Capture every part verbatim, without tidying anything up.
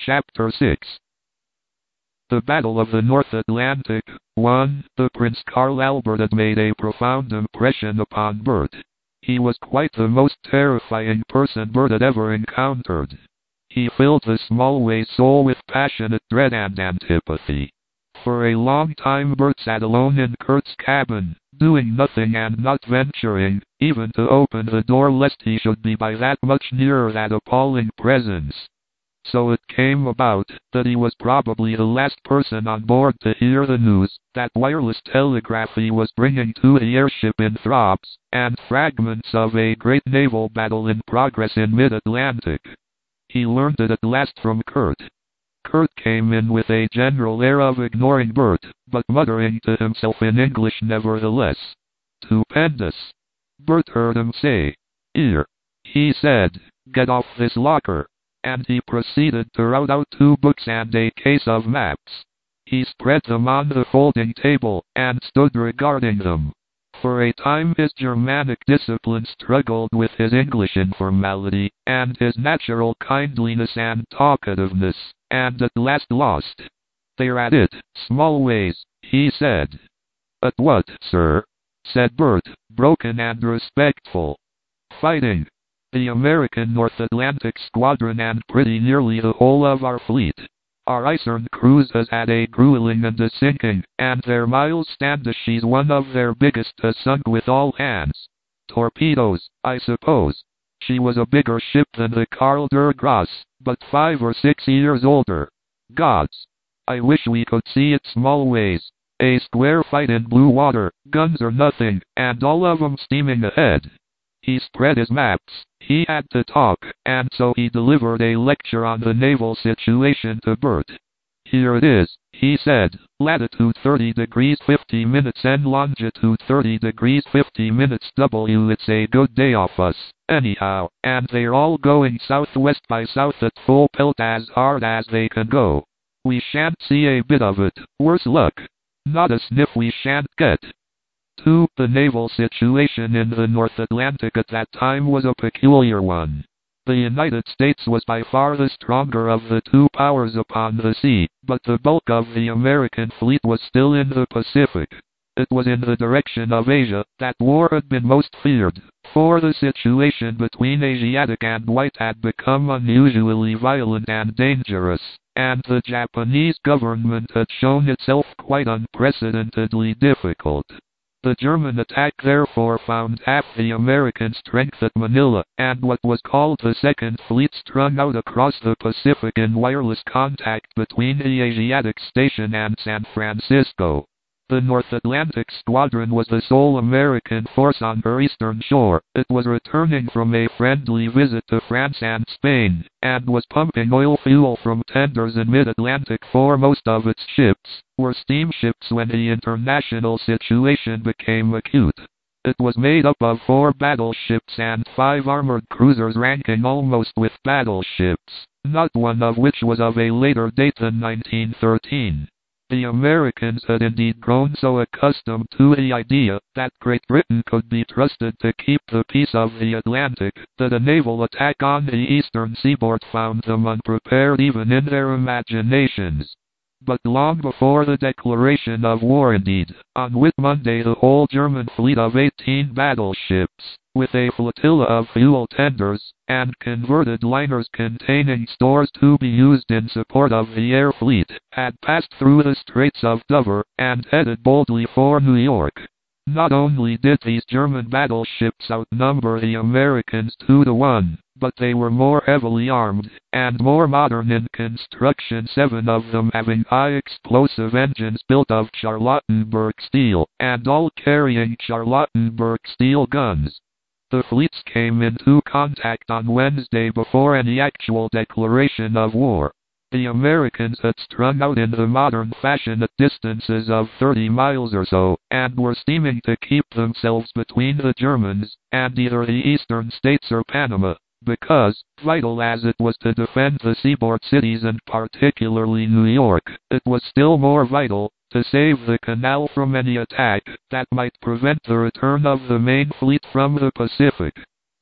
Chapter six. The Battle of the North Atlantic. one. The Prince Karl Albert had made a profound impression upon Bert. He was quite the most terrifying person Bert had ever encountered. He filled the Smallways' soul with passionate dread and antipathy. For a long time Bert sat alone in Kurt's cabin, doing nothing and not venturing, even to open the door lest he should be by that much nearer that appalling presence. So it came about that he was probably the last person on board to hear the news that wireless telegraphy was bringing to the airship in throbs, and fragments of a great naval battle in progress in mid-Atlantic. He learned it at last from Kurt. Kurt came in with a general air of ignoring Bert, but muttering to himself in English nevertheless. "Stupendous." Bert heard him say. "Here," he said, "get off this locker." And he proceeded to rout out two books and a case of maps. He spread them on the folding table, and stood regarding them. For a time his Germanic discipline struggled with his English informality, and his natural kindliness and talkativeness, and at last lost. "They're at it, Smallways," he said. "At what, sir?" said Bert, broken and respectful. "Fighting the American North Atlantic Squadron and pretty nearly the whole of our fleet. Our Eisern cruise has had a grueling and a sinking, and their Miles Standish, one of their biggest, has sunk with all hands. Torpedoes, I suppose. She was a bigger ship than the Karl der Grosse, but five or six years older. Gods, I wish we could see it Smallways. A square fight in blue water, guns or nothing, and all of 'em steaming ahead." He spread his maps. He had to talk, and so he delivered a lecture on the naval situation to Bert. "Here it is," he said, "latitude thirty degrees fifty minutes and longitude thirty degrees fifty minutes W. It's a good day off us, anyhow, and they're all going southwest by south at full pelt as hard as they can go. We shan't see a bit of it, worse luck. Not a sniff we shan't get." two. The naval situation in the North Atlantic at that time was a peculiar one. The United States was by far the stronger of the two powers upon the sea, but the bulk of the American fleet was still in the Pacific. It was in the direction of Asia that war had been most feared, for the situation between Asiatic and white had become unusually violent and dangerous, and the Japanese government had shown itself quite unprecedentedly difficult. The German attack therefore found half the American strength at Manila, and what was called the Second Fleet strung out across the Pacific in wireless contact between the Asiatic Station and San Francisco. The North Atlantic Squadron was the sole American force on her eastern shore. It was returning from a friendly visit to France and Spain, and was pumping oil fuel from tenders in mid-Atlantic, for most of its ships were steamships when the international situation became acute. It was made up of four battleships and five armored cruisers ranking almost with battleships, not one of which was of a later date than nineteen thirteen. The Americans had indeed grown so accustomed to the idea that Great Britain could be trusted to keep the peace of the Atlantic that a naval attack on the eastern seaboard found them unprepared even in their imaginations. But long before the declaration of war indeed, on Whit Monday the whole German fleet of eighteen battleships, with a flotilla of fuel tenders, and converted liners containing stores to be used in support of the air fleet, had passed through the Straits of Dover, and headed boldly for New York. Not only did these German battleships outnumber the Americans two to one, but they were more heavily armed, and more modern in construction, seven of them having high-explosive engines built of Charlottenburg steel, and all carrying Charlottenburg steel guns. The fleets came into contact on Wednesday before any actual declaration of war. The Americans had strung out in the modern fashion at distances of thirty miles or so, and were steaming to keep themselves between the Germans and either the eastern states or Panama, because, vital as it was to defend the seaboard cities and particularly New York, it was still more vital to save the canal from any attack that might prevent the return of the main fleet from the Pacific.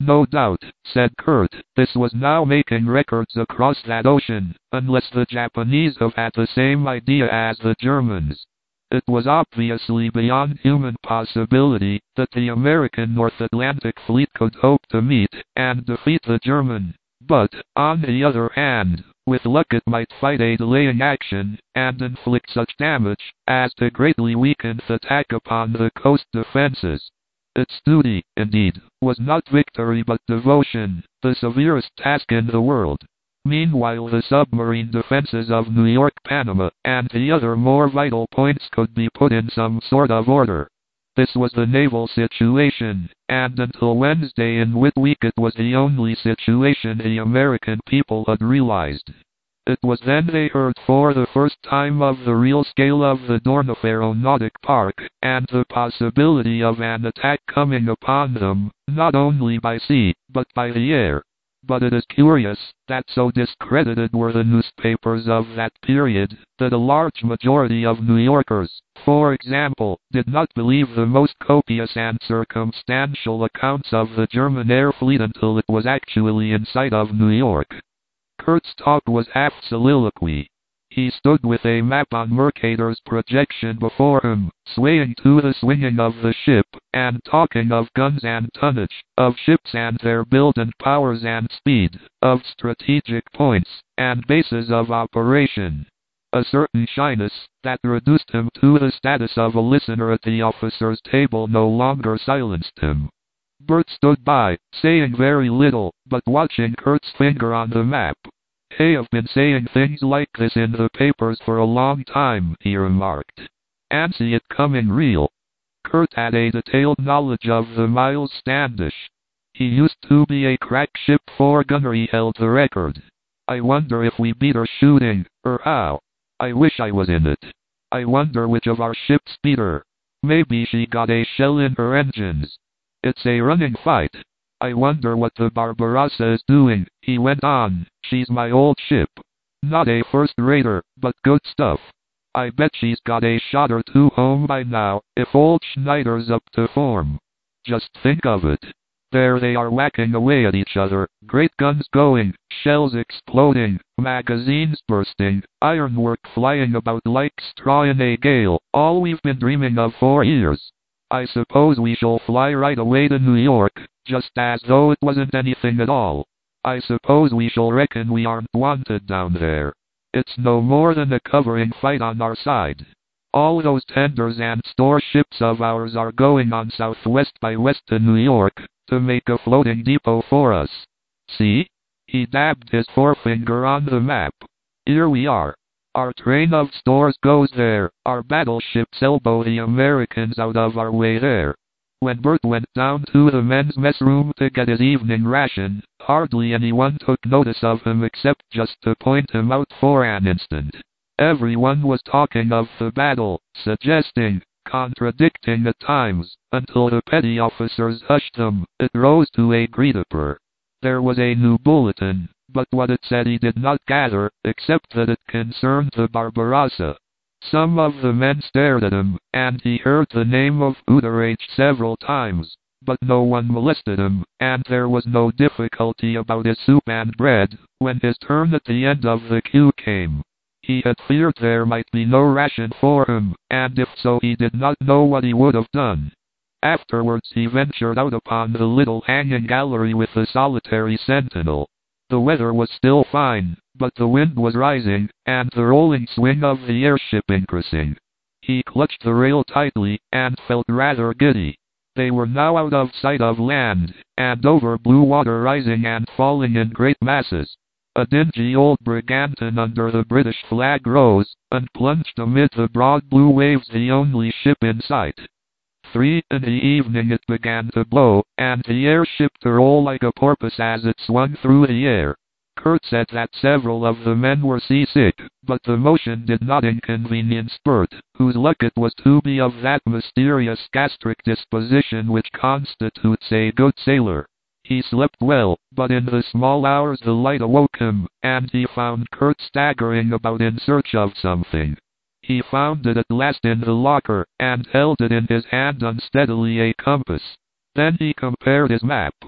No doubt, said Kurt, this was now making records across that ocean, unless the Japanese have had the same idea as the Germans. It was obviously beyond human possibility that the American North Atlantic Fleet could hope to meet and defeat the German. But, on the other hand, with luck it might fight a delaying action, and inflict such damage as to greatly weaken the attack upon the coast defenses. Its duty, indeed, was not victory but devotion, the severest task in the world. Meanwhile the submarine defenses of New York, Panama, and the other more vital points could be put in some sort of order. This was the naval situation, and until Wednesday in Whit Week it was the only situation the American people had realized. It was then they heard for the first time of the real scale of the Dornof Aeronautic Park, and the possibility of an attack coming upon them, not only by sea, but by the air. But it is curious that so discredited were the newspapers of that period, that a large majority of New Yorkers, for example, did not believe the most copious and circumstantial accounts of the German air fleet until it was actually in sight of New York. Kurt's talk was half soliloquy. He stood with a map on Mercator's projection before him, swaying to the swinging of the ship, and talking of guns and tonnage, of ships and their build and powers and speed, of strategic points, and bases of operation. A certain shyness, that reduced him to the status of a listener at the officers' table, no longer silenced him. Bert stood by, saying very little, but watching Kurt's finger on the map. "They have been saying things like this in the papers for a long time," he remarked. "And see it coming real." Kurt had a detailed knowledge of the Miles Standish. He used to be a crack ship four gunner. He held the record. "I wonder if we beat her shooting, or how. I wish I was in it. I wonder which of our ships beat her. Maybe she got a shell in her engines. It's a running fight. I wonder what the Barbarossa is doing," he went on. "She's my old ship. Not a first-rater, but good stuff. I bet she's got a shot or two home by now, if old Schneider's up to form. Just think of it. There they are whacking away at each other, great guns going, shells exploding, magazines bursting, ironwork flying about like straw in a gale, all we've been dreaming of for years. I suppose we shall fly right away to New York, just as though it wasn't anything at all. I suppose we shall reckon we aren't wanted down there. It's no more than a covering fight on our side. All those tenders and store ships of ours are going on southwest by west to New York, to make a floating depot for us. See?" He dabbed his forefinger on the map. "Here we are. Our train of stores goes there, our battleships elbow the Americans out of our way there." When Bert went down to the men's mess room to get his evening ration, hardly anyone took notice of him except just to point him out for an instant. Everyone was talking of the battle, suggesting, contradicting at times, until the petty officers hushed them. It rose to a greeter. There was a new bulletin, but what it said he did not gather, except that it concerned the Barbarossa. Some of the men stared at him, and he heard the name of Uderage several times, but no one molested him, and there was no difficulty about his soup and bread, when his turn at the end of the queue came. He had feared there might be no ration for him, and if so he did not know what he would have done. Afterwards he ventured out upon the little hanging gallery with the solitary sentinel. The weather was still fine, but the wind was rising, and the rolling swing of the airship increasing. He clutched the rail tightly, and felt rather giddy. They were now out of sight of land, and over blue water rising and falling in great masses. A dingy old brigantine under the British flag rose, and plunged amid the broad blue waves, the only ship in sight. Three in the evening it began to blow, and the airship to roll like a porpoise as it swung through the air. Kurt said that several of the men were seasick, but the motion did not inconvenience Bert, whose luck it was to be of that mysterious gastric disposition which constitutes a good sailor. He slept well, but in the small hours the light awoke him, and he found Kurt staggering about in search of something. He found it at last in the locker, and held it in his hand unsteadily, a compass. Then he compared his map.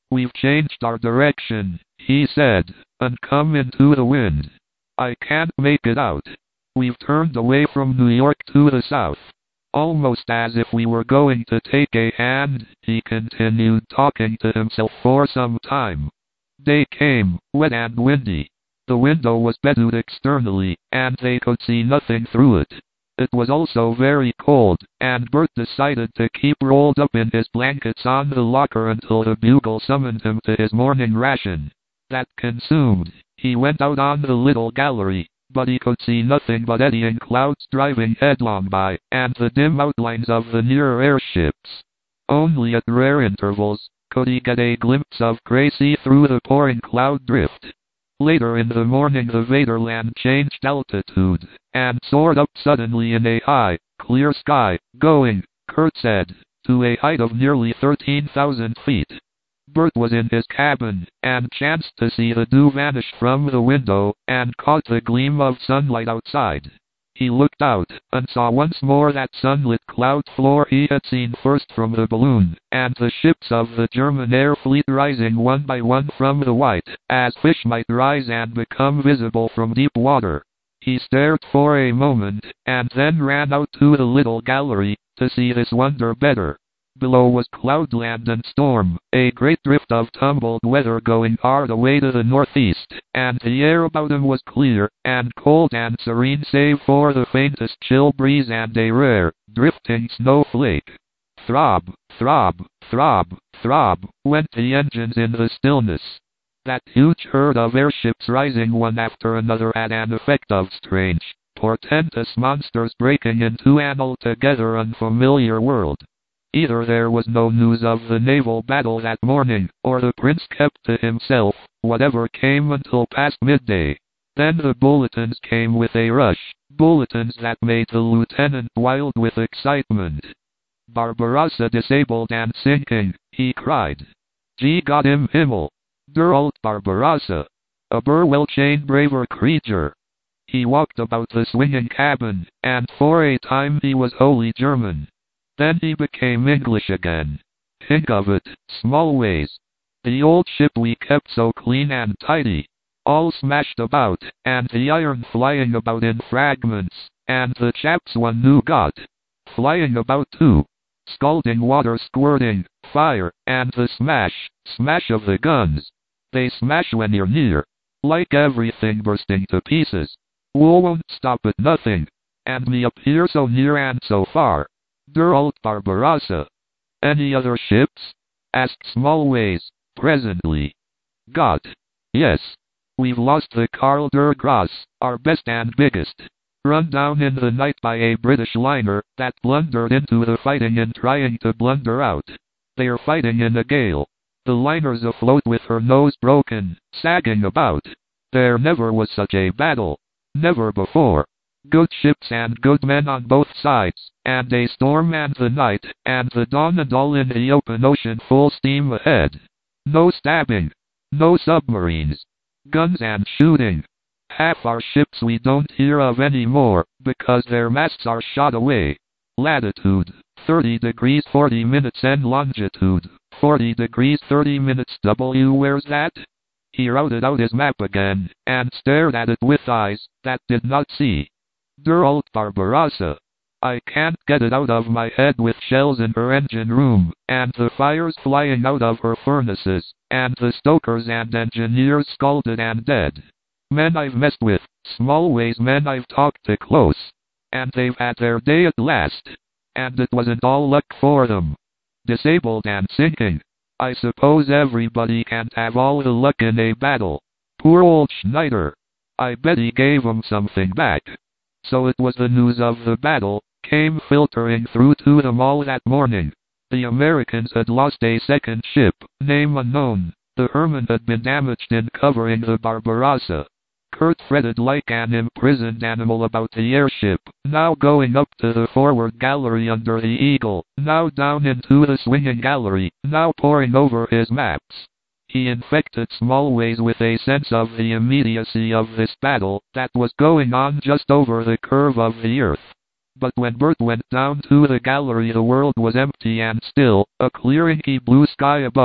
"We've changed our direction," he said, "and come into the wind. I can't make it out. We've turned away from New York to the south." Almost as if we were going to take a hand, he continued talking to himself for some time. Day came, wet and windy. The window was bedded externally, and they could see nothing through it. It was also very cold, and Bert decided to keep rolled up in his blankets on the locker until the bugle summoned him to his morning ration. That consumed, he went out on the little gallery, but he could see nothing but eddying clouds driving headlong by, and the dim outlines of the nearer airships. Only at rare intervals could he get a glimpse of gray sea through the pouring cloud drift. Later in the morning the Vaterland changed altitude, and soared up suddenly in a high, clear sky, going, Kurt said, to a height of nearly thirteen thousand feet. Bert was in his cabin, and chanced to see the dew vanish from the window, and caught the gleam of sunlight outside. He looked out, and saw once more that sunlit cloud floor he had seen first from the balloon, and the ships of the German air fleet rising one by one from the white, as fish might rise and become visible from deep water. He stared for a moment, and then ran out to the little gallery, to see this wonder better. Below was cloudland and storm, a great drift of tumbled weather going hard away to the northeast, and the air about him was clear, and cold and serene save for the faintest chill breeze and a rare, drifting snowflake. Throb, throb, throb, throb, went the engines in the stillness. That huge herd of airships rising one after another had an effect of strange, portentous monsters breaking into an altogether unfamiliar world. Either there was no news of the naval battle that morning, or the prince kept to himself, whatever came until past midday. Then the bulletins came with a rush, bulletins that made the lieutenant wild with excitement. "Barbarossa disabled and sinking," he cried. "Gee Gott im Himmel! Der Alt Barbarossa! A Burwell-chain braver creature!" He walked about the swinging cabin, and for a time he was wholly German. Then he became English again. Think of it, Smallways. The old ship we kept so clean and tidy. All smashed about, and the iron flying about in fragments, and the chaps one knew got flying about too. Scalding water squirting, fire, and the smash, smash of the guns. They smash when you're near. Like everything bursting to pieces. Wool won't stop at nothing. And me up here so near and so far. Der Alt Barbarossa. Any other ships? Asked Smallways, presently. God. Yes. We've lost the Karl der Grosse, our best and biggest. Run down in the night by a British liner that blundered into the fighting in trying to blunder out. They're fighting in a gale. The liner's afloat with her nose broken, sagging about. There never was such a battle. Never before. Good ships and good men on both sides, and a storm and the night, and the dawn and all in the open ocean full steam ahead. No stabbing. No submarines. Guns and shooting. Half our ships we don't hear of anymore, because their masts are shot away. Latitude, thirty degrees forty minutes and longitude, forty degrees thirty minutes W. Where's that? He routed out his map again, and stared at it with eyes that did not see. Der Alt Barbarossa. I can't get it out of my head with shells in her engine room, and the fires flying out of her furnaces, and the stokers and engineers scalded and dead. Men I've messed with, Smallways men I've talked to close. And they've had their day at last. And it wasn't all luck for them. Disabled and sinking. I suppose everybody can't have all the luck in a battle. Poor old Schneider. I bet he gave 'em something back. So it was the news of the battle, came filtering through to them all that morning. The Americans had lost a second ship, name unknown. The Hermann had been damaged in covering the Barbarossa. Kurt fretted like an imprisoned animal about the airship, now going up to the forward gallery under the Eagle, now down into the swinging gallery, now poring over his maps. He infected Smallways with a sense of the immediacy of this battle that was going on just over the curve of the earth. But when Bert went down to the gallery the world was empty and still, a clear inky blue sky above,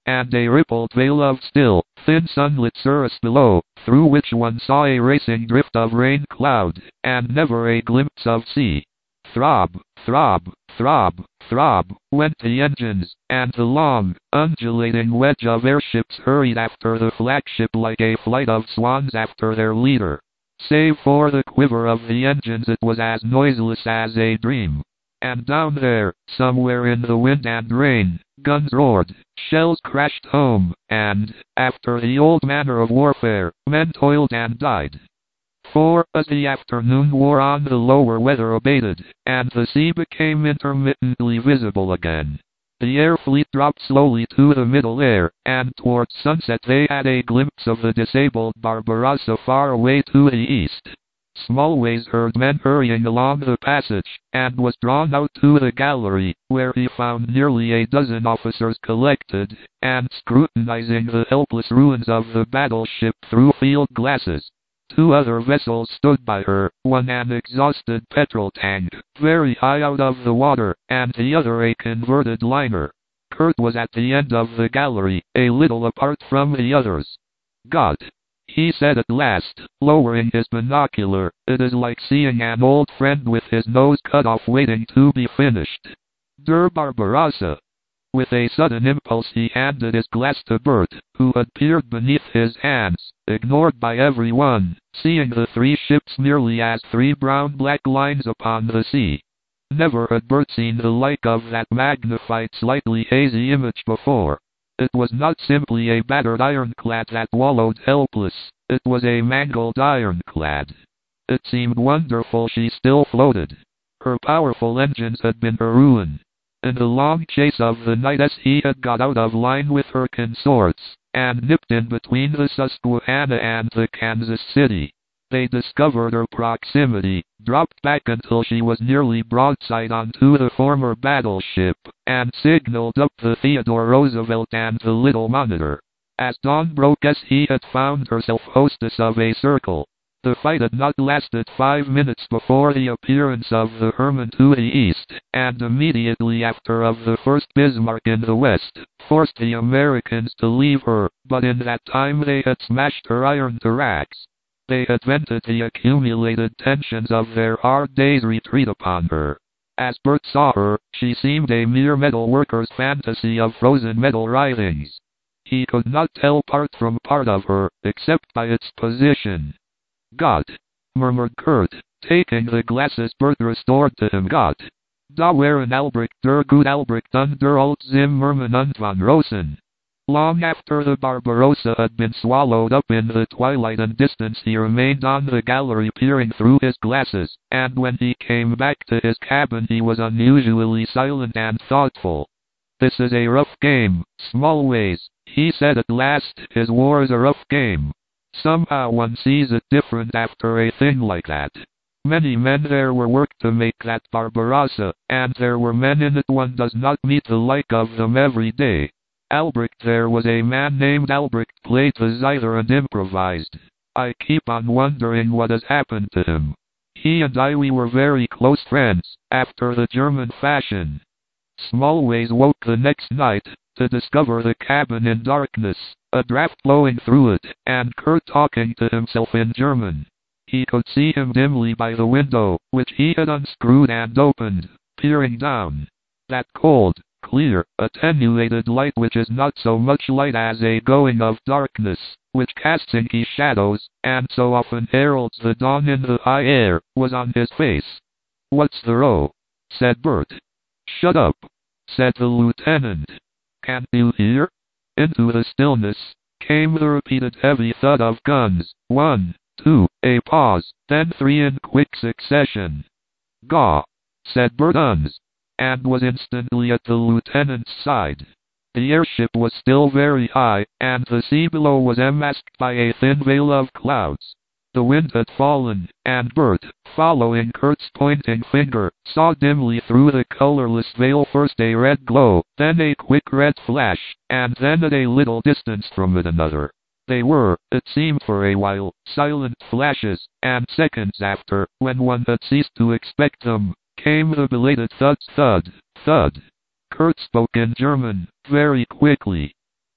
and a rippled veil of still, thin sunlit cirrus below, through which one saw a racing drift of rain cloud, and never a glimpse of sea. Throb, throb, throb, throb, went the engines, and the long, undulating wedge of airships hurried after the flagship like a flight of swans after their leader. Save for the quiver of the engines, it was as noiseless as a dream. And down there, somewhere in the wind and rain, guns roared, shells crashed home, and, after the old manner of warfare, men toiled and died. For, as the afternoon wore on, the lower weather abated, and the sea became intermittently visible again. The air fleet dropped slowly to the middle air, and towards sunset they had a glimpse of the disabled Barbarossa far away to the east. Smallways heard men hurrying along the passage, and was drawn out to the gallery, where he found nearly a dozen officers collected, and scrutinizing the helpless ruins of the battleship through field glasses. Two other vessels stood by her, one an exhausted petrol tank, very high out of the water, and the other a converted liner. Kurt was at the end of the gallery, a little apart from the others. "God," he said at last, lowering his binocular, "it is like seeing an old friend with his nose cut off waiting to be finished. Der Barbarossa." With a sudden impulse he handed his glass to Bert, who had peered beneath his hands, ignored by everyone, seeing the three ships merely as three brown-black lines upon the sea. Never had Bert seen the like of that magnified slightly hazy image before. It was not simply a battered ironclad that wallowed helpless, it was a mangled ironclad. It seemed wonderful she still floated. Her powerful engines had been her ruin. In the long chase of the night as he had got out of line with her consorts, and nipped in between the Susquehanna and the Kansas City, they discovered her proximity, dropped back until she was nearly broadside onto the former battleship, and signaled up the Theodore Roosevelt and the Little Monitor. As dawn broke as he had found herself hostess of a circle. The fight had not lasted five minutes before the appearance of the Hermann to the east, and immediately after of the first Bismarck in the west, forced the Americans to leave her, but in that time they had smashed her iron to racks. They had vented the accumulated tensions of their hard day's retreat upon her. As Bert saw her, she seemed a mere metal worker's fantasy of frozen metal writhings. He could not tell part from part of her, except by its position. "God," murmured Kurt, taking the glasses Bert restored to him. "God. Da waren Albrecht der Gut Albrecht und der Alt Zimmermann und von Rosen." Long after the Barbarossa had been swallowed up in the twilight and distance he remained on the gallery peering through his glasses, and when he came back to his cabin he was unusually silent and thoughtful. "This is a rough game, Smallways," he said at last. "His war is a rough game. Somehow one sees it different after a thing like that. Many men there were worked to make that Barbarossa, and there were men in it one does not meet the like of them every day. Albrecht, there was a man named Albrecht, played the zither and improvised. I keep on wondering what has happened to him. He and I, we were very close friends, after the German fashion." Smallways woke the next night, to discover the cabin in darkness, a draft blowing through it, and Kurt talking to himself in German. He could see him dimly by the window, which he had unscrewed and opened, peering down. That cold, clear, attenuated light which is not so much light as a going of darkness, which casts inky shadows, and so often heralds the dawn in the high air, was on his face. "What's the row?" said Bert. "Shut up," said the lieutenant. "Can't you hear?" Into the stillness came the repeated heavy thud of guns. One, two, a pause, then three in quick succession. "Gaw," said Bert Uns, and was instantly at the lieutenant's side. The airship was still very high, and the sea below was unmasked by a thin veil of clouds. The wind had fallen, and Bert, following Kurt's pointing finger, saw dimly through the colorless veil first a red glow, then a quick red flash, and then at a little distance from it another. They were, it seemed for a while, silent flashes, and seconds after, when one had ceased to expect them, came the belated thud, thud, thud. Kurt spoke in German, very quickly.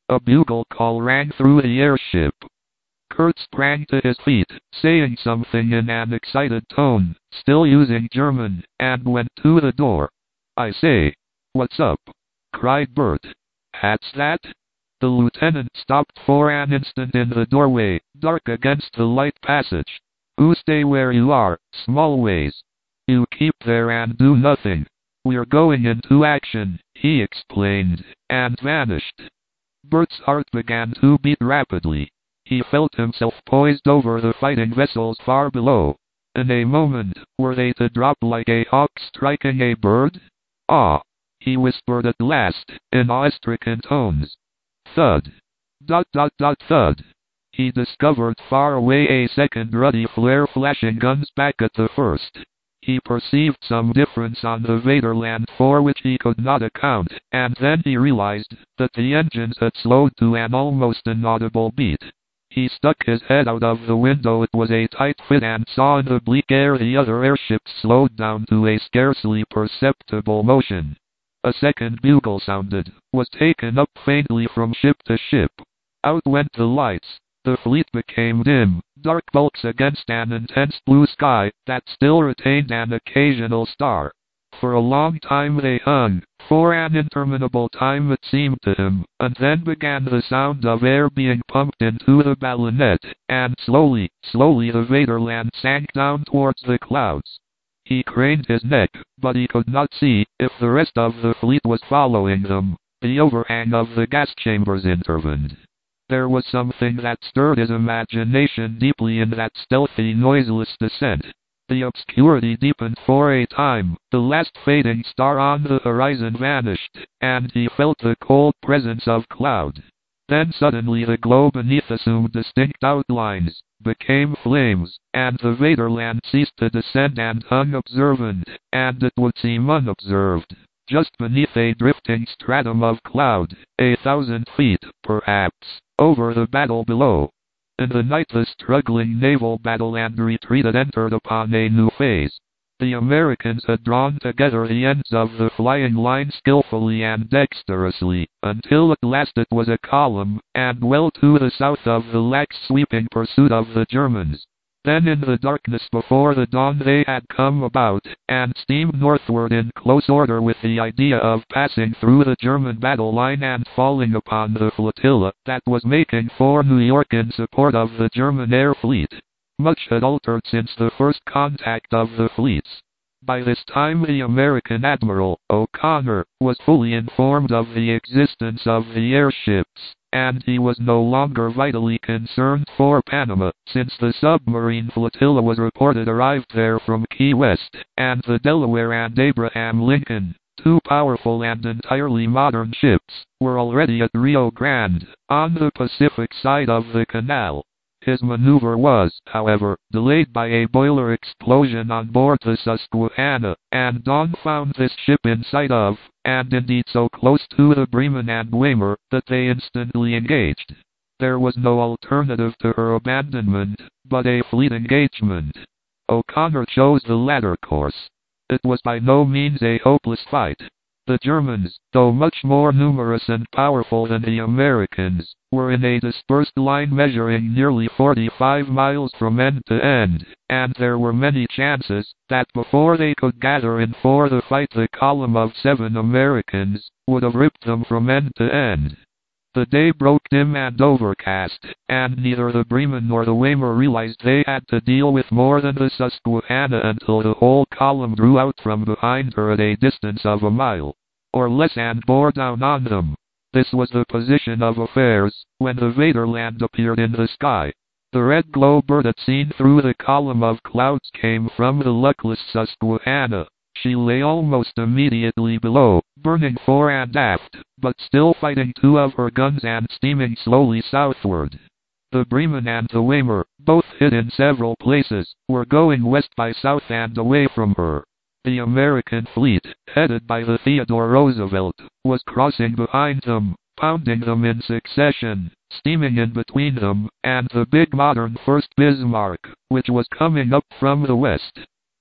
A bugle call rang through the airship. Kurt sprang to his feet, saying something in an excited tone, still using German, and went to the door. "I say, what's up?" cried Bert. "Hat's that?" The lieutenant stopped for an instant in the doorway, dark against the light passage. "You stay where you are, Smallways. You keep there and do nothing. We're going into action," he explained, and vanished. Bert's heart began to beat rapidly. He felt himself poised over the fighting vessels far below. In a moment, were they to drop like a hawk striking a bird? "Ah!" he whispered at last, in awe-stricken tones. Thud. Dot dot dot thud. He discovered far away a second ruddy flare flashing guns back at the first. He perceived some difference on the Vaterland for which he could not account, and then he realized that the engines had slowed to an almost inaudible beat. He stuck his head out of the window. It was a tight fit, and saw in the bleak air the other airships slowed down to a scarcely perceptible motion. A second bugle sounded, was taken up faintly from ship to ship. Out went the lights. The fleet became dim, dark bulks against an intense blue sky that still retained an occasional star. For a long time they hung, for an interminable time it seemed to him, and then began the sound of air being pumped into the ballonet, and slowly, slowly the Vaterland sank down towards the clouds. He craned his neck, but he could not see if the rest of the fleet was following them. The overhang of the gas chambers intervened. There was something that stirred his imagination deeply in that stealthy, noiseless descent. The obscurity deepened for a time, the last fading star on the horizon vanished, and he felt the cold presence of cloud. Then suddenly the glow beneath assumed distinct outlines, became flames, and the Vaterland ceased to descend and hung observant, and it would seem unobserved, just beneath a drifting stratum of cloud, a thousand feet, perhaps, over the battle below. In the night the struggling naval battle and retreat had entered upon a new phase. The Americans had drawn together the ends of the flying line skillfully and dexterously, until at last it was a column, and well to the south of the lax sweeping pursuit of the Germans. Then in the darkness before the dawn they had come about, and steamed northward in close order with the idea of passing through the German battle line and falling upon the flotilla that was making for New York in support of the German air fleet. Much had altered since the first contact of the fleets. By this time the American Admiral, O'Connor, was fully informed of the existence of the airships, and he was no longer vitally concerned for Panama, since the submarine flotilla was reported arrived there from Key West, and the Delaware and Abraham Lincoln, two powerful and entirely modern ships, were already at Rio Grande, on the Pacific side of the canal. His maneuver was, however, delayed by a boiler explosion on board the Susquehanna, and Dawn found this ship in sight of, and indeed so close to the Bremen and Weimar, that they instantly engaged. There was no alternative to her abandonment, but a fleet engagement. O'Connor chose the latter course. It was by no means a hopeless fight. The Germans, though much more numerous and powerful than the Americans, were in a dispersed line measuring nearly forty-five miles from end to end, and there were many chances that before they could gather in for the fight the column of seven Americans would have ripped them from end to end. The day broke dim and overcast, and neither the Bremen nor the Weimar realized they had to deal with more than the Susquehanna until the whole column drew out from behind her at a distance of a mile or less and bore down on them. This was the position of affairs when the Vaterland appeared in the sky. The red glow Bert had seen through the column of clouds came from the luckless Susquehanna. She lay almost immediately below, burning fore and aft, but still fighting two of her guns and steaming slowly southward. The Bremen and the Weimar, both hid in several places, were going west by south and away from her. The American fleet, headed by the Theodore Roosevelt, was crossing behind them, pounding them in succession, steaming in between them, and the big modern First Bismarck, which was coming up from the west.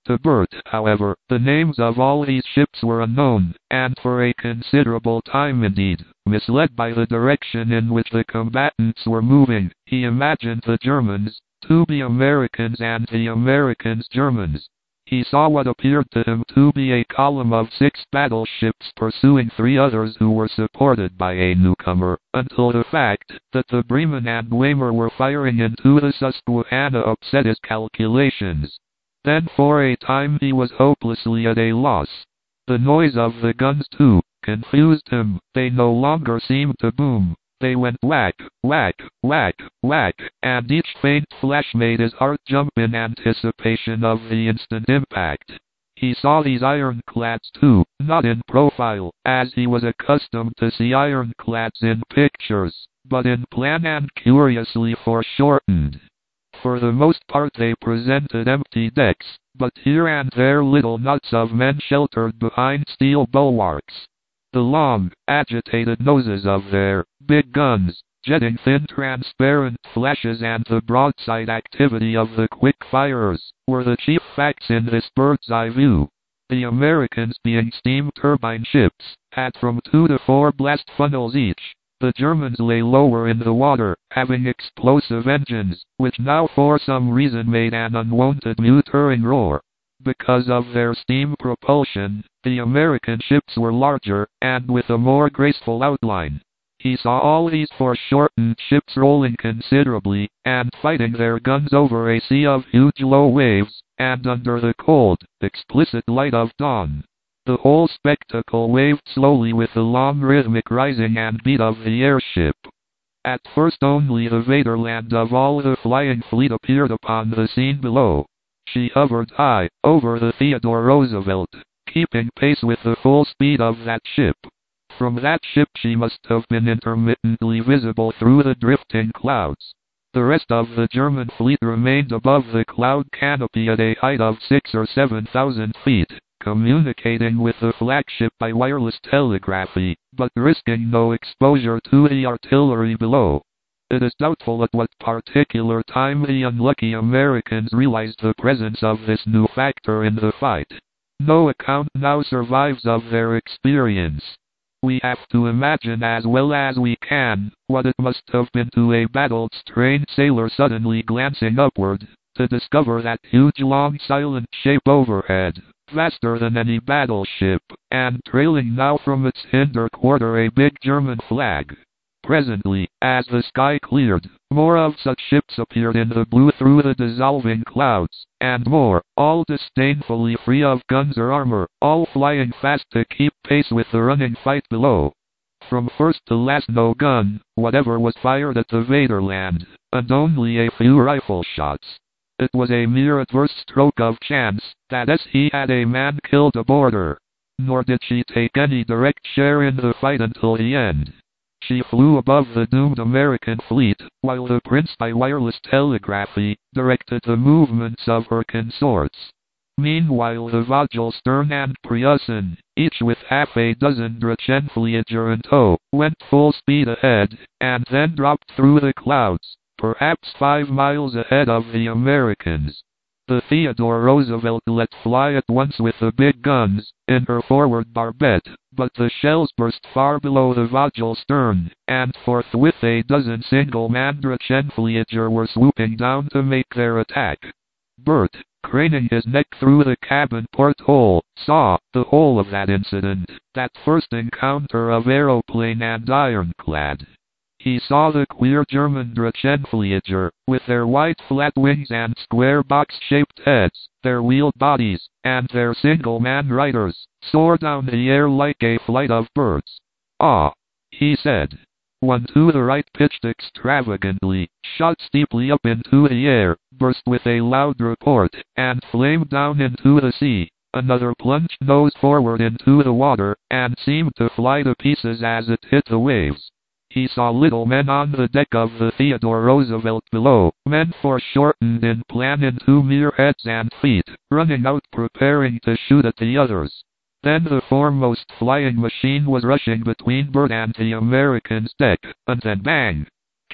To Bert, however, the names of all these ships were unknown, and for a considerable time indeed, misled by the direction in which the combatants were moving, he imagined the Germans to be Americans and the Americans Germans. He saw what appeared to him to be a column of six battleships pursuing three others who were supported by a newcomer, until the fact that the Bremen and Weimar were firing into the Susquehanna upset his calculations. Then for a time he was hopelessly at a loss. The noise of the guns, too, confused him. They no longer seemed to boom. They went whack, whack, whack, whack, and each faint flash made his heart jump in anticipation of the instant impact. He saw these ironclads too, not in profile, as he was accustomed to see ironclads in pictures, but in plan and curiously foreshortened. For the most part they presented empty decks, but here and there little knots of men sheltered behind steel bulwarks. The long, agitated noses of their big guns, jetting thin transparent flashes, and the broadside activity of the quick firers, were the chief facts in this bird's-eye view. The Americans, being steam turbine ships, had from two to four blast funnels each. The Germans lay lower in the water, having explosive engines, which now for some reason made an unwonted muttering roar. Because of their steam propulsion, the American ships were larger, and with a more graceful outline. He saw all these foreshortened ships rolling considerably, and fighting their guns over a sea of huge low waves, and under the cold, explicit light of dawn. The whole spectacle waved slowly with the long rhythmic rising and beat of the airship. At first only the Vaterland of all the flying fleet appeared upon the scene below. She hovered high over the Theodore Roosevelt, keeping pace with the full speed of that ship. From that ship she must have been intermittently visible through the drifting clouds. The rest of the German fleet remained above the cloud canopy at a height of six or seven thousand feet, communicating with the flagship by wireless telegraphy, but risking no exposure to the artillery below. It is doubtful at what particular time the unlucky Americans realized the presence of this new factor in the fight. No account now survives of their experience. We have to imagine as well as we can what it must have been to a battle-strained sailor suddenly glancing upward, to discover that huge long silent shape overhead, vaster than any battleship, and trailing now from its hinder quarter a big German flag. Presently, as the sky cleared, more of such ships appeared in the blue through the dissolving clouds, and more, all disdainfully free of guns or armor, all flying fast to keep pace with the running fight below. From first to last no gun, whatever, was fired at the Vaterland, and only a few rifle shots. It was a mere adverse stroke of chance, that as he had a man killed aboard her. Nor did she take any direct share in the fight until the end. She flew above the doomed American fleet, while the Prince by wireless telegraphy directed the movements of her consorts. Meanwhile the Vogel, Stern and Preussen, each with half a dozen Drachenflieger in tow, went full speed ahead, and then dropped through the clouds, perhaps five miles ahead of the Americans. The Theodore Roosevelt let fly at once with the big guns, in her forward barbette, but the shells burst far below the Vogel stern, and forthwith a dozen single-man Drachenflieger were swooping down to make their attack. Bert, craning his neck through the cabin porthole, saw the whole of that incident, that first encounter of aeroplane and ironclad. He saw the queer German Drachenflieger, with their wide flat wings and square box-shaped heads, their wheeled bodies, and their single-man riders, soar down the air like a flight of birds. "Ah!" he said. One to the right pitched extravagantly, shot steeply up into the air, burst with a loud report, and flamed down into the sea. Another plunged nose forward into the water, and seemed to fly to pieces as it hit the waves. He saw little men on the deck of the Theodore Roosevelt below, men foreshortened in plan into mere heads and feet, running out preparing to shoot at the others. Then the foremost flying machine was rushing between Bert and the American's deck, and then bang!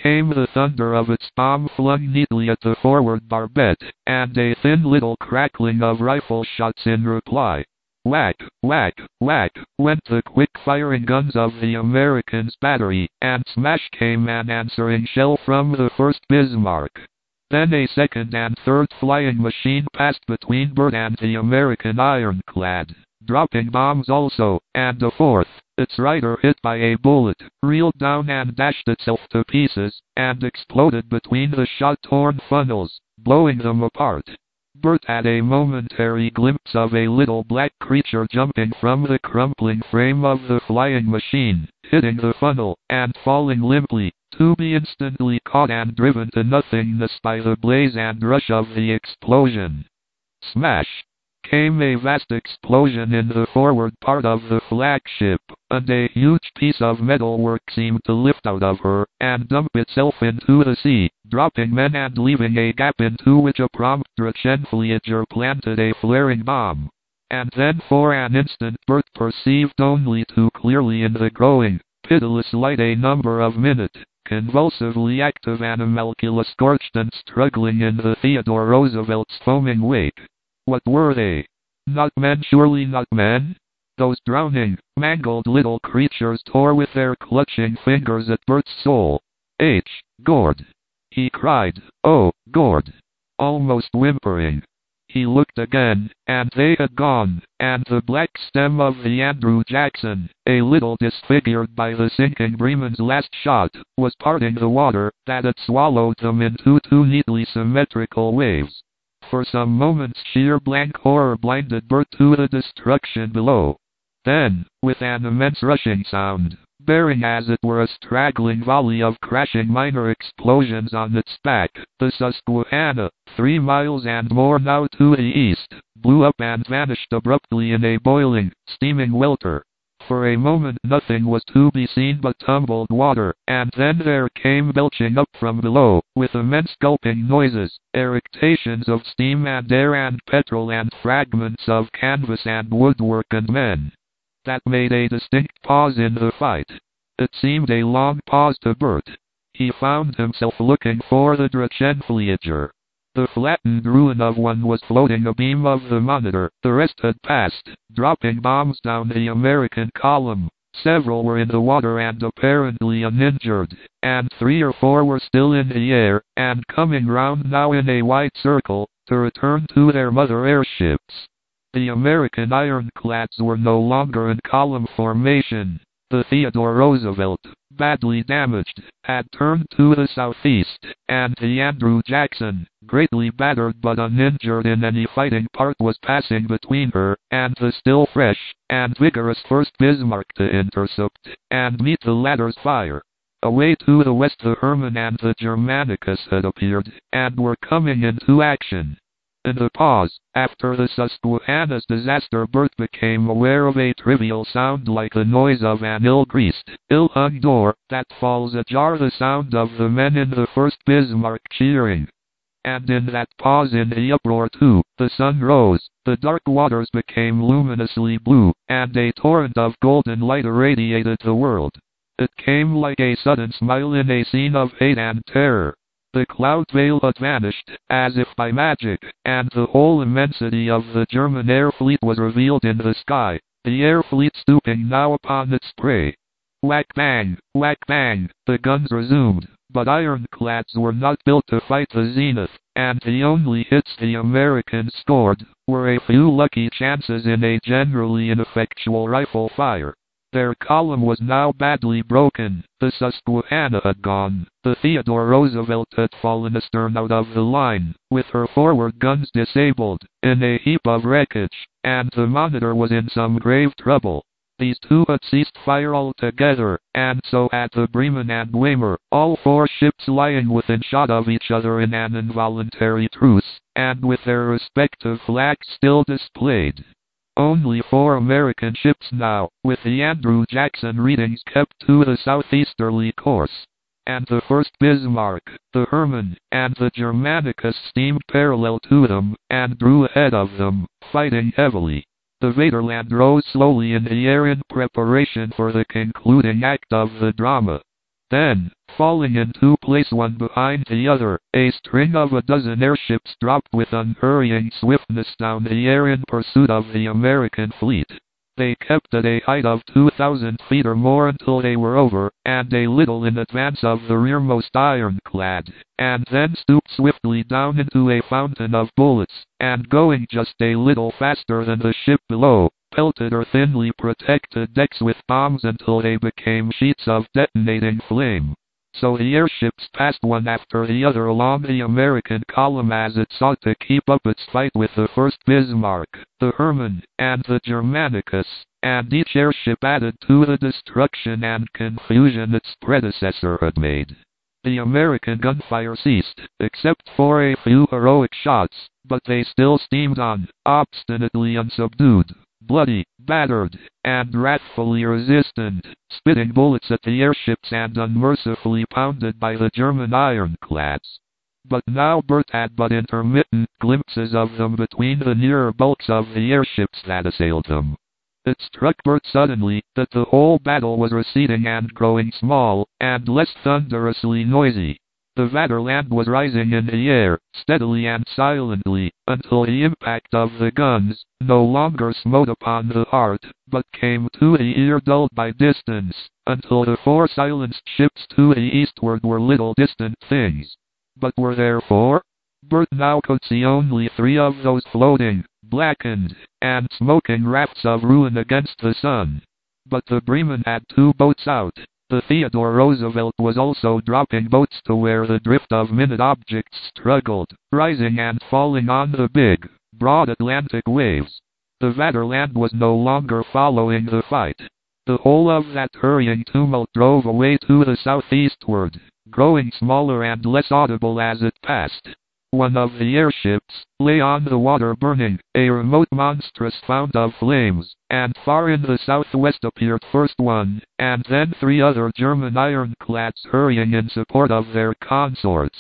came the thunder of its bomb flung neatly at the forward barbette, and a thin little crackling of rifle shots in reply. Whack, whack, whack, went the quick-firing guns of the Americans' battery, and smash came an answering shell from the first Bismarck. Then a second and third flying machine passed between Bert and the American ironclad, dropping bombs also, and a fourth, its rider hit by a bullet, reeled down and dashed itself to pieces, and exploded between the shot-torn funnels, blowing them apart. Bert had a momentary glimpse of a little black creature jumping from the crumpling frame of the flying machine, hitting the funnel, and falling limply, to be instantly caught and driven to nothingness by the blaze and rush of the explosion. Smash! Came a vast explosion in the forward part of the flagship, and a huge piece of metalwork seemed to lift out of her, and dump itself into the sea, dropping men and leaving a gap into which a prompt Drachenflieger planted a flaring bomb. And then for an instant Bert perceived only too clearly in the growing, pitiless light a number of minute, convulsively active animalcula scorched and struggling in the Theodore Roosevelt's foaming wake. What were they? Not men, surely not men? Those drowning, mangled little creatures tore with their clutching fingers at Bert's soul. H. Gord! He cried, oh, Gord! Almost whimpering. He looked again, and they had gone, and the black stem of the Andrew Jackson, a little disfigured by the sinking Bremen's last shot, was parting the water that had swallowed them into two neatly symmetrical waves. For some moments sheer blank horror blinded Bert to the destruction below. Then, with an immense rushing sound, bearing as it were a straggling volley of crashing minor explosions on its back, the Susquehanna, three miles and more now to the east, blew up and vanished abruptly in a boiling, steaming welter. For a moment nothing was to be seen but tumbled water, and then there came belching up from below, with immense gulping noises, eructations of steam and air and petrol and fragments of canvas and woodwork and men. That made a distinct pause in the fight. It seemed a long pause to Bert. He found himself looking for the Drachenflieger. The flattened ruin of one was floating abeam of the Monitor, the rest had passed, dropping bombs down the American column. Several were in the water and apparently uninjured, and three or four were still in the air, and coming round now in a wide circle, to return to their mother airships. The American ironclads were no longer in column formation. The Theodore Roosevelt, badly damaged, had turned to the southeast, and the Andrew Jackson, greatly battered but uninjured in any fighting part, was passing between her and the still fresh and vigorous first Bismarck to intercept and meet the latter's fire. Away to the west the Hermann and the Germanicus had appeared, and were coming into action. In the pause, after the Susquehanna's disaster, Bert became aware of a trivial sound like the noise of an ill-greased, ill-hung door that falls ajar, the sound of the men in the first Bismarck cheering. And in that pause, in the uproar too, the sun rose, the dark waters became luminously blue, and a torrent of golden light irradiated the world. It came like a sudden smile in a scene of hate and terror. The cloud veil had vanished, as if by magic, and the whole immensity of the German air fleet was revealed in the sky, the air fleet stooping now upon its prey. Whack bang, whack bang, the guns resumed, but ironclads were not built to fight the zenith, and the only hits the Americans scored were a few lucky chances in a generally ineffectual rifle fire. Their column was now badly broken. The Susquehanna had gone. The Theodore Roosevelt had fallen astern out of the line, with her forward guns disabled, in a heap of wreckage, and the Monitor was in some grave trouble. These two had ceased fire altogether, and so had the Bremen and Weimar, all four ships lying within shot of each other in an involuntary truce, and with their respective flags still displayed. Only four American ships now, with the Andrew Jackson readings kept to the southeasterly course, and the first Bismarck, the Hermann, and the Germanicus steamed parallel to them, and drew ahead of them, fighting heavily. The Vaterland rose slowly in the air in preparation for the concluding act of the drama. Then, falling into place one behind the other, a string of a dozen airships dropped with unhurrying swiftness down the air in pursuit of the American fleet. They kept at a height of two thousand feet or more until they were over, and a little in advance of the rearmost ironclad, and then stooped swiftly down into a fountain of bullets, and going just a little faster than the ship below, pelted her thinly protected decks with bombs until they became sheets of detonating flame. So the airships passed one after the other along the American column as it sought to keep up its fight with the first Bismarck, the Hermann, and the Germanicus, and each airship added to the destruction and confusion its predecessor had made. The American gunfire ceased, except for a few heroic shots, but they still steamed on, obstinately unsubdued, bloody, battered, and wrathfully resistant, spitting bullets at the airships and unmercifully pounded by the German ironclads. But now Bert had but intermittent glimpses of them between the nearer bulks of the airships that assailed them. It struck Bert suddenly that the whole battle was receding and growing small, and less thunderously noisy. The Vaterland was rising in the air, steadily and silently, until the impact of the guns no longer smote upon the heart, but came to the ear dulled by distance, until the four silenced ships to the eastward were little distant things. But were there four? Bert now could see only three of those floating, blackened, and smoking rafts of ruin against the sun. But the Bremen had two boats out. The Theodore Roosevelt was also dropping boats to where the drift of minute objects struggled, rising and falling on the big, broad Atlantic waves. The Vaterland was no longer following the fight. The whole of that hurrying tumult drove away to the southeastward, growing smaller and less audible as it passed. One of the airships lay on the water burning, a remote monstrous fount of flames, and far in the southwest appeared first one, and then three other German ironclads hurrying in support of their consorts.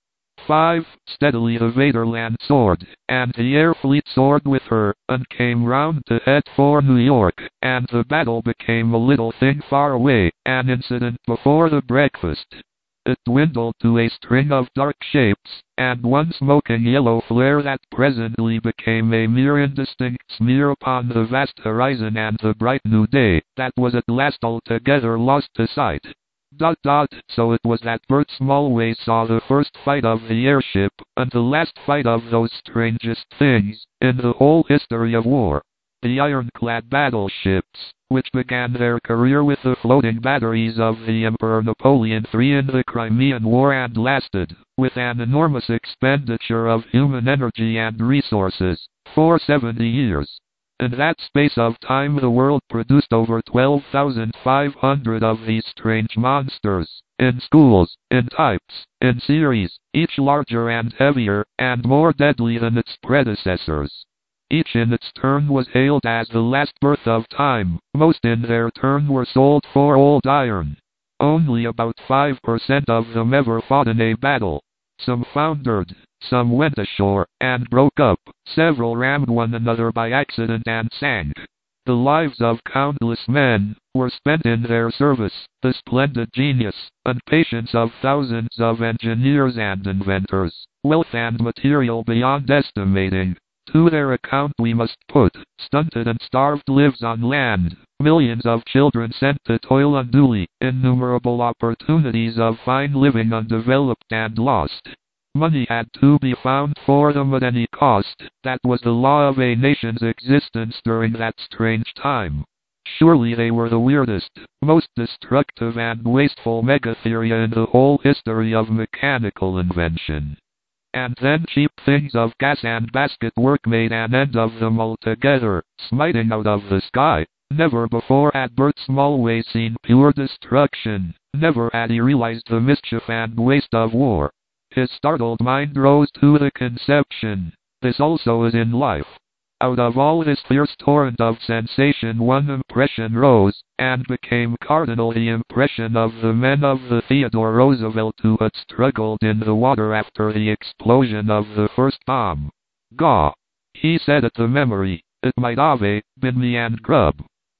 Five, steadily the Vaterland soared, and the air fleet soared with her, and came round to head for New York, and the battle became a little thing far away, an incident before the breakfast. It dwindled to a string of dark shapes, and one smoking yellow flare that presently became a mere indistinct smear upon the vast horizon and the bright new day that was at last altogether lost to sight. Dot dot, so it was that Bert Smallways saw the first fight of the airship, and the last fight of those strangest things in the whole history of war. The ironclad battleships, which began their career with the floating batteries of the Emperor Napoleon the third in the Crimean War and lasted, with an enormous expenditure of human energy and resources, for seventy years. In that space of time the world produced over twelve thousand five hundred of these strange monsters, in schools, in types, in series, each larger and heavier, and more deadly than its predecessors. Each in its turn was hailed as the last birth of time. Most in their turn were sold for old iron. Only about five percent of them ever fought in a battle. Some foundered, some went ashore and broke up, several rammed one another by accident and sank. The lives of countless men were spent in their service, the splendid genius and patience of thousands of engineers and inventors, wealth and material beyond estimating. To their account we must put stunted and starved lives on land, millions of children sent to toil unduly, innumerable opportunities of fine living undeveloped and lost. Money had to be found for them at any cost. That was the law of a nation's existence during that strange time. Surely they were the weirdest, most destructive and wasteful megatheria in the whole history of mechanical invention. And then cheap things of gas and basket work made an end of them altogether, smiting out of the sky. Never before had Bert Smallways seen pure destruction. Never had he realized the mischief and waste of war. His startled mind rose to the conception. This also is in life. Out of all this fierce torrent of sensation one impression rose, and became cardinal, the impression of the men of the Theodore Roosevelt who had struggled in the water after the explosion of the first bomb. Gaw! He said at the memory, it might have been me and Grub.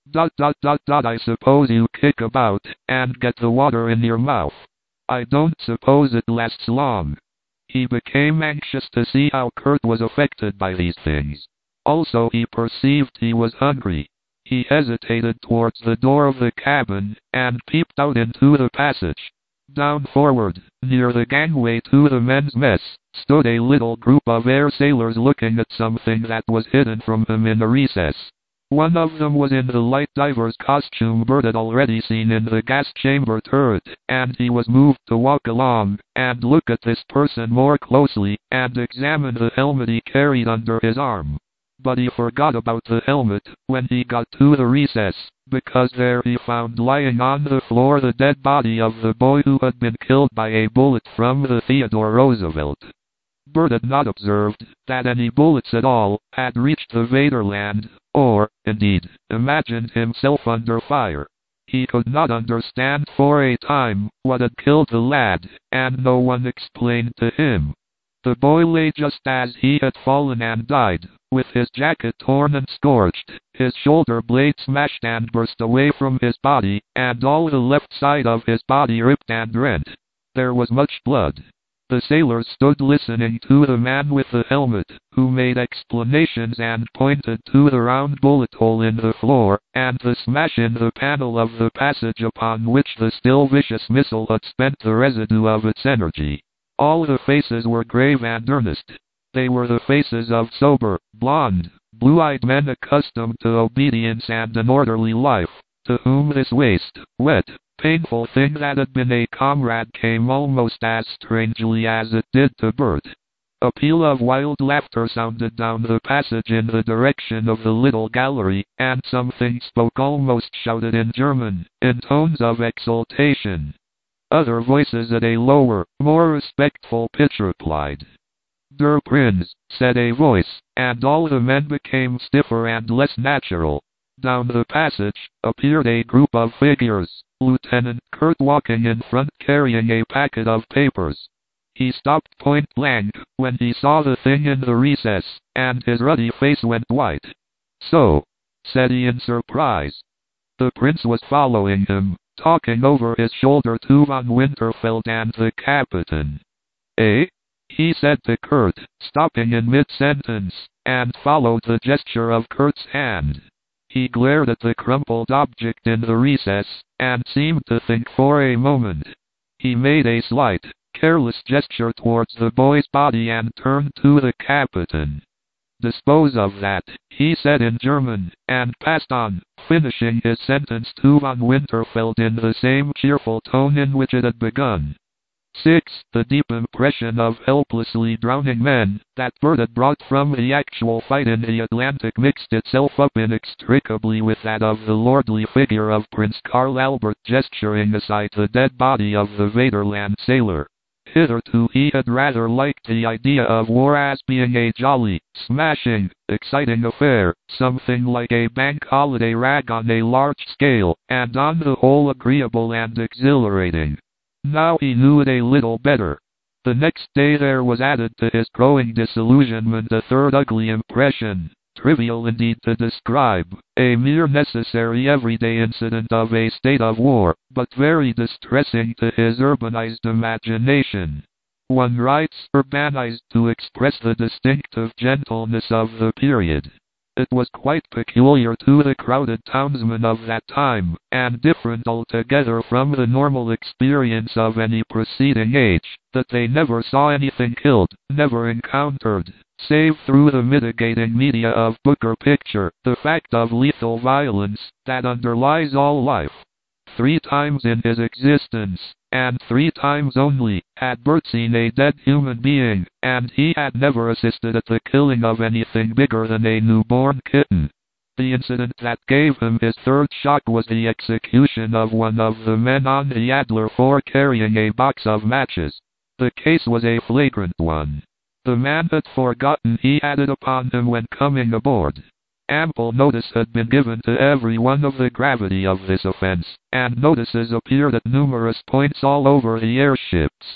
Dot dot dot dot I suppose you kick about, and get the water in your mouth. I don't suppose it lasts long. He became anxious to see how Kurt was affected by these things. Also he perceived he was hungry. He hesitated towards the door of the cabin, and peeped out into the passage. Down forward, near the gangway to the men's mess, stood a little group of air sailors looking at something that was hidden from them in a recess. One of them was in the light diver's costume Bert had already seen in the gas chamber turret, and he was moved to walk along, and look at this person more closely, and examine the helmet he carried under his arm. But he forgot about the helmet when he got to the recess, because there he found lying on the floor the dead body of the boy who had been killed by a bullet from the Theodore Roosevelt. Bert had not observed that any bullets at all had reached the Vaterland, or, indeed, imagined himself under fire. He could not understand for a time what had killed the lad, and no one explained to him. The boy lay just as he had fallen and died, with his jacket torn and scorched, his shoulder blade smashed and burst away from his body, and all the left side of his body ripped and rent. There was much blood. The sailors stood listening to the man with the helmet, who made explanations and pointed to the round bullet hole in the floor, and the smash in the panel of the passage upon which the still vicious missile had spent the residue of its energy. All the faces were grave and earnest. They were the faces of sober, blond, blue-eyed men accustomed to obedience and an orderly life, to whom this waste, wet, painful thing that had been a comrade came almost as strangely as it did to Bert. A peal of wild laughter sounded down the passage in the direction of the little gallery, and something spoke almost shouted in German, in tones of exultation. Other voices at a lower, more respectful pitch replied. Der Prinz, said a voice, and all the men became stiffer and less natural. Down the passage appeared a group of figures, Lieutenant Kurt walking in front carrying a packet of papers. He stopped point blank when he saw the thing in the recess, and his ruddy face went white. So, said he in surprise. The prince was following him, talking over his shoulder to von Winterfeld and the captain. Eh? He said to Kurt, stopping in mid-sentence, and followed the gesture of Kurt's hand. He glared at the crumpled object in the recess, and seemed to think for a moment. He made a slight, careless gesture towards the boy's body and turned to the captain. Dispose of that, he said in German, and passed on, finishing his sentence to von Winterfeld in the same cheerful tone in which it had begun. six. The deep impression of helplessly drowning men that Bert had brought from the actual fight in the Atlantic mixed itself up inextricably with that of the lordly figure of Prince Karl Albert gesturing aside the dead body of the Vaterland sailor. Hitherto he had rather liked the idea of war as being a jolly, smashing, exciting affair, something like a bank holiday rag on a large scale, and on the whole agreeable and exhilarating. Now he knew it a little better. The next day there was added to his growing disillusionment a third ugly impression, trivial indeed to describe, a mere necessary everyday incident of a state of war, but very distressing to his urbanized imagination. One writes urbanized to express the distinctive gentleness of the period. It was quite peculiar to the crowded townsmen of that time, and different altogether from the normal experience of any preceding age, that they never saw anything killed, never encountered, save through the mitigating media of book or picture, the fact of lethal violence that underlies all life. Three times in his existence, and three times only, had Bert seen a dead human being, and he had never assisted at the killing of anything bigger than a newborn kitten. The incident that gave him his third shock was the execution of one of the men on the Adler for carrying a box of matches. The case was a flagrant one. The man had forgotten he had it upon him when coming aboard. Ample notice had been given to everyone of the gravity of this offense, and notices appeared at numerous points all over the airships.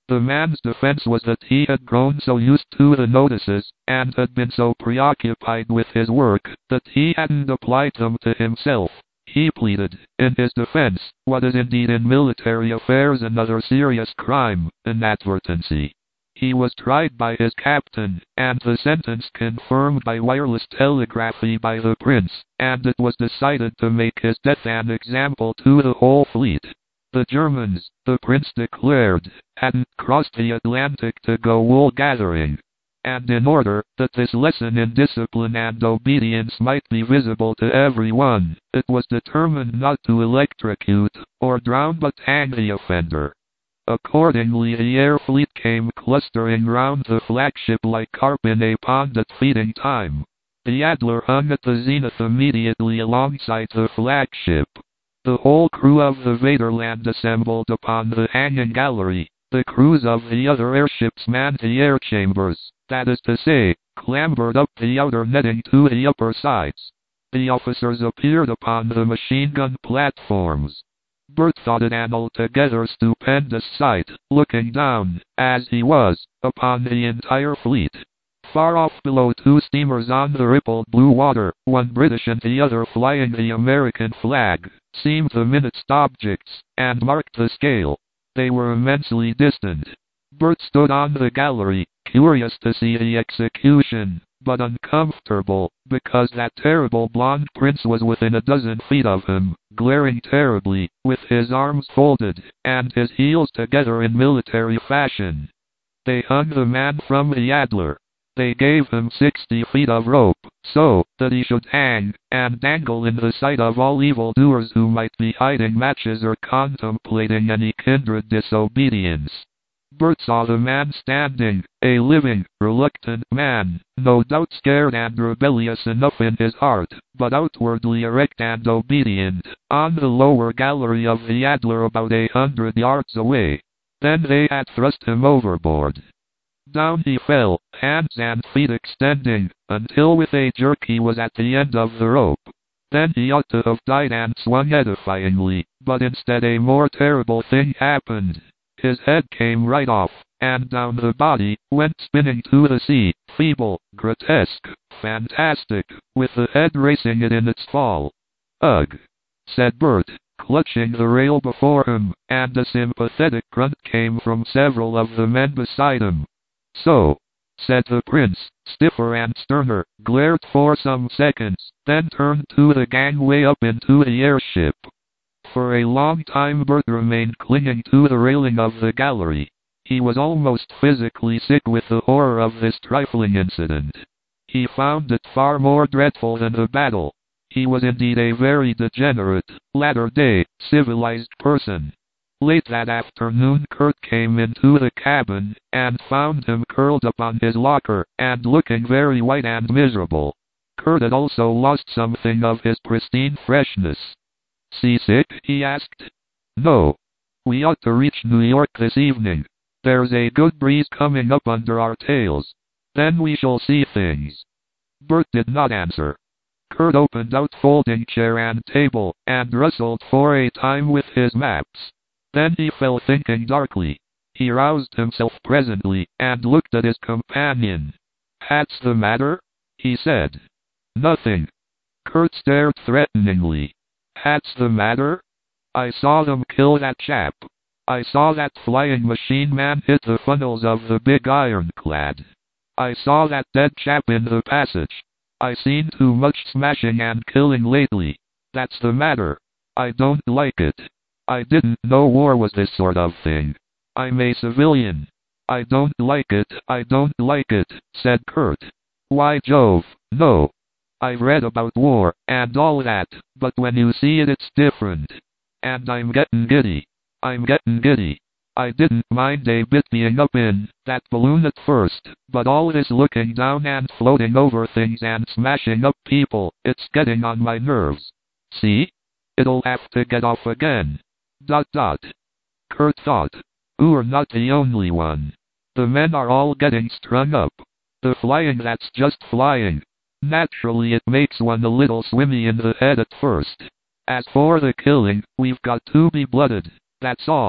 The man's defense was that he had grown so used to the notices, and had been so preoccupied with his work, that he hadn't applied them to himself. He pleaded, in his defense, what is indeed in military affairs another serious crime, inadvertency. He was tried by his captain, and the sentence confirmed by wireless telegraphy by the prince, and it was decided to make his death an example to the whole fleet. The Germans, the prince declared, hadn't crossed the Atlantic to go wool gathering. And in order that this lesson in discipline and obedience might be visible to everyone, it was determined not to electrocute or drown but hang the offender. Accordingly, the air fleet came clustering round the flagship like carp in a pond at feeding time. The Adler hung at the zenith immediately alongside the flagship. The whole crew of the Vaterland assembled upon the hanging gallery. The crews of the other airships manned the air chambers, that is to say, clambered up the outer netting to the upper sides. The officers appeared upon the machine gun platforms. Bert thought it an altogether stupendous sight, looking down, as he was, upon the entire fleet. Far off below, two steamers on the rippled blue water, one British and the other flying the American flag, seemed the minutest objects, and marked the scale. They were immensely distant. Bert stood on the gallery, curious to see the execution, but uncomfortable, because that terrible blonde prince was within a dozen feet of him, glaring terribly, with his arms folded, and his heels together in military fashion. They hung the man from the Adler. They gave him sixty feet of rope, so that he should hang, and dangle in the sight of all evildoers who might be hiding matches or contemplating any kindred disobedience. Bert saw the man standing, a living, reluctant man, no doubt scared and rebellious enough in his heart, but outwardly erect and obedient, on the lower gallery of the Adler about a hundred yards away. Then they had thrust him overboard. Down he fell, hands and feet extending, until with a jerk he was at the end of the rope. Then he ought to have died and swung edifyingly, but instead a more terrible thing happened. His head came right off, and down the body went spinning to the sea, feeble, grotesque, fantastic, with the head racing it in its fall. "Ugh!" said Bert, clutching the rail before him, and a sympathetic grunt came from several of the men beside him. "So," said the prince, stiffer and sterner, glared for some seconds, then turned to the gangway up into the airship. For a long time Bert remained clinging to the railing of the gallery. He was almost physically sick with the horror of this trifling incident. He found it far more dreadful than the battle. He was indeed a very degenerate, latter-day, civilized person. Late that afternoon Kurt came into the cabin, and found him curled up on his locker, and looking very white and miserable. Kurt had also lost something of his pristine freshness. "Seasick?" he asked. "No. We ought to reach New York this evening. There's a good breeze coming up under our tails. Then we shall see things." Bert did not answer. Kurt opened out folding chair and table, and rustled for a time with his maps. Then he fell thinking darkly. He roused himself presently, and looked at his companion. "Hat's the matter?" he said. "Nothing." Kurt stared threateningly. "Hat's the matter? I saw them kill that chap. I saw that flying machine man hit the funnels of the big ironclad. I saw that dead chap in the passage. I seen too much smashing and killing lately. That's the matter. I don't like it. I didn't know war was this sort of thing. I'm a civilian. I don't like it, I don't like it," said Kurt. "Why Jove, no. I've read about war, and all that, but when you see it it's different. And I'm gettin' giddy. I'm gettin' giddy. I didn't mind a bit being up in that balloon at first, but all this looking down and floating over things and smashing up people, it's getting on my nerves. See? It'll have to get off again. Dot dot." Kurt thought. "You're not the only one. The men are all getting strung up. The flying that's just flying. Naturally it makes one a little swimmy in the head at first. As for the killing, we've got to be blooded, that's all.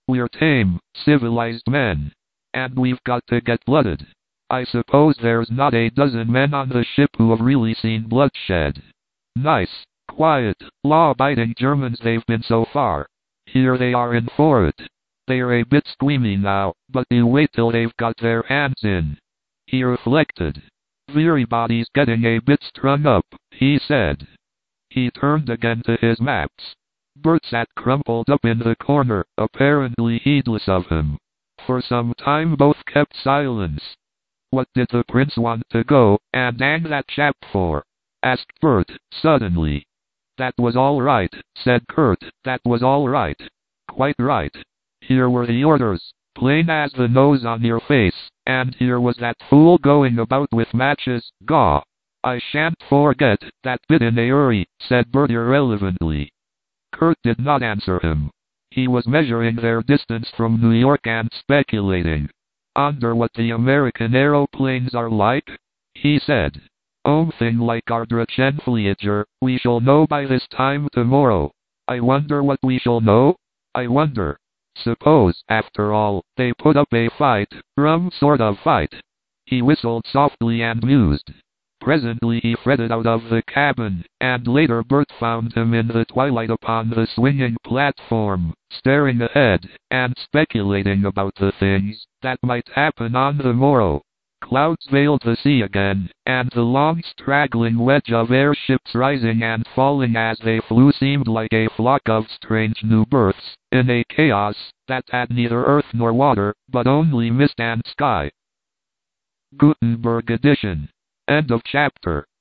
We're tame, civilized men. And we've got to get blooded. I suppose there's not a dozen men on the ship who have really seen bloodshed. Nice, quiet, law-abiding Germans they've been so far. Here they are in for it. They're a bit squeamy now, but you wait till they've got their hands in. He reflected. Everybody's getting a bit strung up, he said. He turned again to his maps. Bert sat crumpled up in the corner, apparently heedless of him. For some time both kept silence. What did the prince want to go and hang that chap for? Asked Bert, suddenly. That was all right, said Kurt. That was all right. Quite right. Here were the orders, plain as the nose on your face, and here was that fool going about with matches. Gaw. I shan't forget that bit in a hurry, said Bert irrelevantly. Kurt did not answer him. He was measuring their distance from New York and speculating. Wonder what the American aeroplanes are like? He said. Something like our Drachenflieger. We shall know by this time tomorrow. I wonder what we shall know? I wonder. Suppose, after all, they put up a fight, rum sort of fight. He whistled softly and mused. Presently he fretted out of the cabin, and later Bert found him in the twilight upon the swinging platform, staring ahead, and speculating about the things that might happen on the morrow. Clouds veiled the sea again, and the long straggling wedge of airships rising and falling as they flew seemed like a flock of strange new births, in a chaos that had neither earth nor water, but only mist and sky. Gutenberg edition. End of chapter.